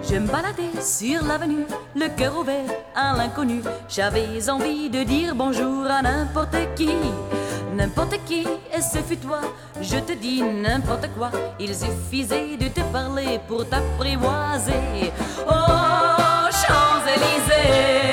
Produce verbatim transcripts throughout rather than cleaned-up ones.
Je me baladais sur l'avenue, le cœur ouvert à l'inconnu. J'avais envie de dire bonjour à n'importe qui. N'importe qui, et ce fut toi, je te dis n'importe quoi. Il suffisait de te parler pour t'apprivoiser. Oh, Champs-Élysées,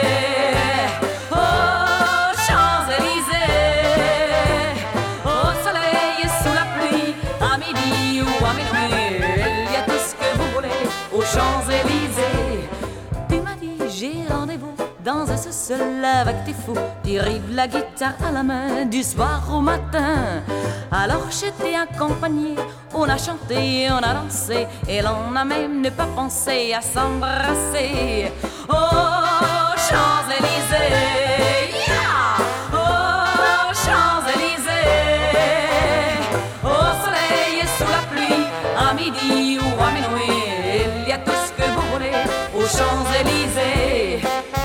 oh, Champs-Élysées, au soleil et sous la pluie, à midi ou à minuit, il y a tout ce que vous voulez aux Champs-Élysées. Tu m'as dit j'ai rendez-vous dans un sous-sol avec tes fous. Tu rives la guitare à la main du soir au matin. Alors j'étais accompagné, on a chanté, on a dansé, et l'on n'a même ne pas pensé à s'embrasser. Oh, Champs-Élysées, yeah! Oh, Champs-Élysées, au soleil et sous la pluie, à midi ou à minuit, il y a tout ce que vous voulez aux Champs-Élysées.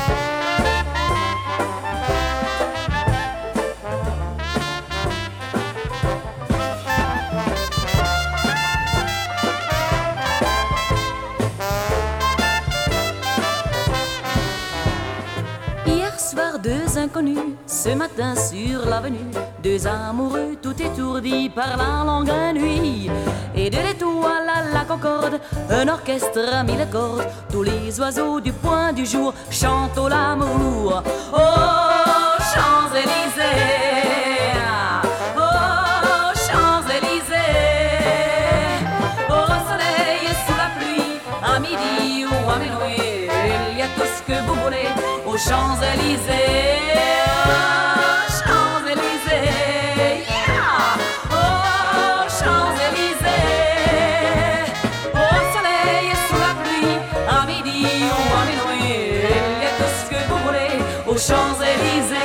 Deux inconnus, ce matin sur l'avenue, deux amoureux tout étourdis par la longue nuit. Et de l'étoile à la concorde, un orchestre a mis les cordes. Tous les oiseaux du point du jour chantent au l'amour. Oh, Champs-Élysées, oh, Champs-Élysées, au soleil et sous la pluie, à midi ou à minuit, il y a tout ce que vous voulez aux Champs-Élysées. Champs-Élysées, yeah! Oh, Champs-Élysées, au soleil et sous la pluie, à midi ou à minuit, il y a tout ce que vous voulez aux Champs-Élysées.